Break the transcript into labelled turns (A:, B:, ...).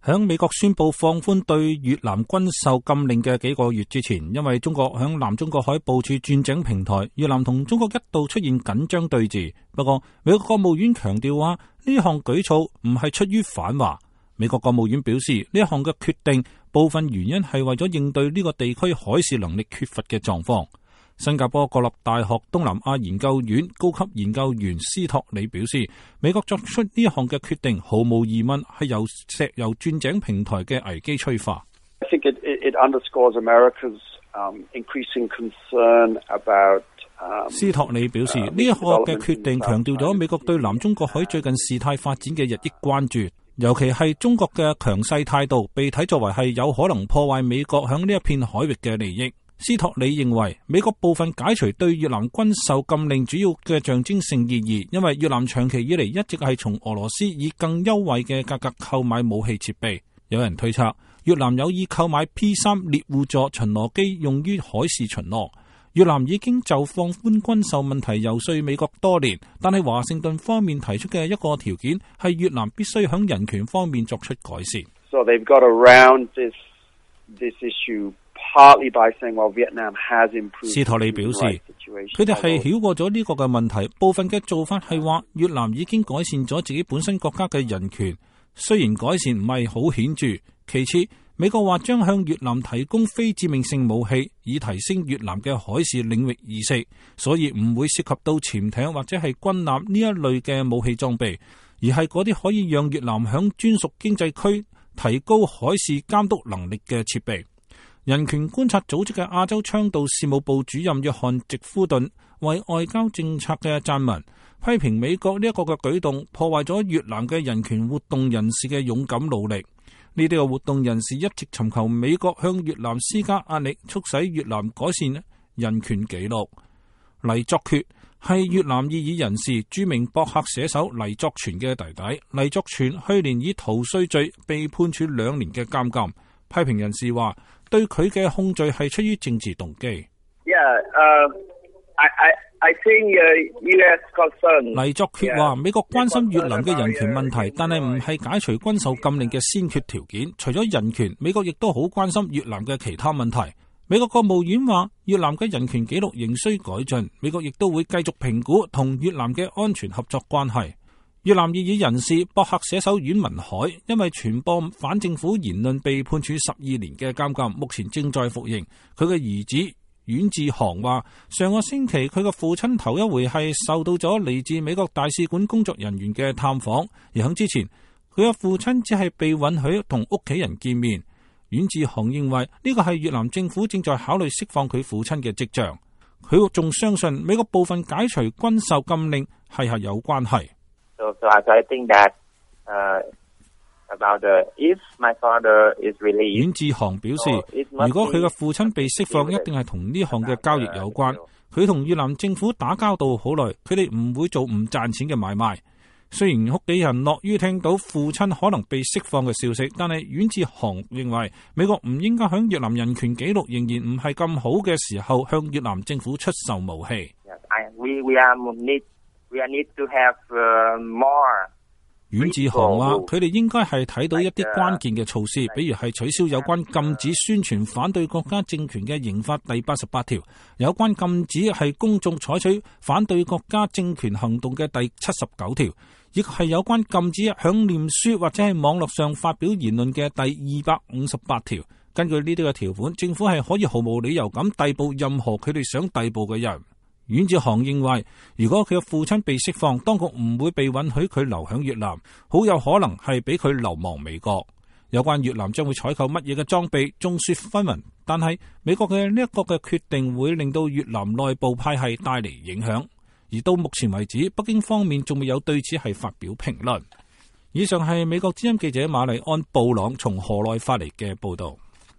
A: 響美國宣布放寬對越南軍售禁令嘅幾個月之前，因為中國響南中國海部署鑽井平台，越南同中國一度出現緊張對峙。不過，美國國務院強調話呢項舉措唔係出於反華。美國國務院表示，呢一項嘅決定部分原因係為咗應對呢個地區海事能力缺乏嘅狀況。新加坡國立大學東南亞研究院高級研究員斯托里表示，美國作出呢一項嘅決定，毫無疑問係由石油鑽井平台嘅危機催化。
B: I think it underscores America's increasing concern about
A: 斯托里表示，呢一項嘅決定強調咗美國對南中國海最近事態發展嘅日益關注，尤其係中國嘅強勢態度被睇作為係有可能破壞美國響呢一片海域嘅利益。斯托里認為，美國部分解除對越南軍售禁令主要嘅象徵性意義，因為越南長期以嚟一直係從俄羅斯以更優惠嘅價格購買武器設備。有人推測，越南有意購買 P3 獵戶座巡邏機用於海事巡邏。越南已經就放寬軍售問題遊說美國多年，但係華盛頓方面提出嘅一個條件係越南必須響人權方面作出改善。
B: So they've got around this issue partly by saying, well, Vietnam has improved.
A: 斯托里表示，佢哋係繞過咗呢個嘅問題，部分嘅做法係話越南已經改善咗自己本身國家嘅人權，雖然改善唔係好顯著。其次，美國話將向越南提供非致命性武器，以提升越南嘅海事領域意識，所以唔會涉及到潛艇或者係軍艦呢一類嘅武器裝備，而係嗰啲可以讓越南響專屬經濟區提高海事監督能力嘅設備。人權觀察組織嘅亞洲倡導事務部主任約翰·直夫頓為外交政策嘅撰文，批評美國呢一個嘅舉動破壞咗越南嘅人權活動人士嘅勇敢努力。呢啲嘅活動人士一直尋求美國向越南施加壓力，促使越南改善人權紀錄。黎作決係越南異議人士，著名博客寫手黎作全嘅弟弟。黎作全去年以逃稅罪被判處2年嘅監禁。批評人士話，對佢嘅控罪係出於政治動機。
C: I think US concern.
A: 黎作決話，美國關心越南嘅人權問題，但係唔係解除軍售禁令嘅先決條件。除咗人權，美國亦都好關心越南嘅其他問題。美國國務院話，越南嘅人權紀錄仍需改進，美國亦都會繼續評估同越南嘅安全合作關係。越南異議人士博客寫手阮文海因為傳播反政府言論被判處12年嘅監禁，目前正在服刑。佢嘅兒子阮志航話，上個星期佢嘅父親頭一回係受到咗嚟自美國大使館工作人員嘅探訪，而喺之前佢嘅父親只係被允許同屋企人見面。阮志航認為呢個係越南政府正在考慮釋放佢父親嘅跡象。佢仲相信美國部分解除軍售禁令係有關係。
C: So I think that about if my father is released.
A: 阮志航表示，如果佢嘅父親被釋放，一定係同呢項嘅交易有關。佢同越南政府打交道好耐，佢哋唔會做唔賺錢嘅買賣。雖然屋企人樂於聽到父親可能被釋放嘅消息，但係阮志航認為美國唔應該響越南人權紀錄仍然唔係咁好嘅時候向越南政府出售武器。
C: We need to have more.
A: 阮志航話，佢哋應該係睇到一啲關鍵嘅措施，比如係取消有關禁止宣傳反對國家政權嘅刑法第88條，有關禁止係公眾採取反對國家政權行動嘅第79條，亦係有關禁止響臉書或者係網絡上發表言論嘅第258條。根據呢啲嘅條款，政府係可以毫無理由咁逮捕任何佢哋想逮捕嘅人。阮志航認為，如果佢嘅父親被釋放，當局唔會被允許佢留響越南，好有可能係俾佢流亡美國。有關越南將會採購乜嘢嘅裝備，眾說紛紜，但係美國嘅呢一個嘅決定會令到越南內部派系帶嚟影響，而到目前為止，北京方面仲未有對此係發表評論。以上係美國之音記者瑪麗安布朗從河內發嚟嘅報道。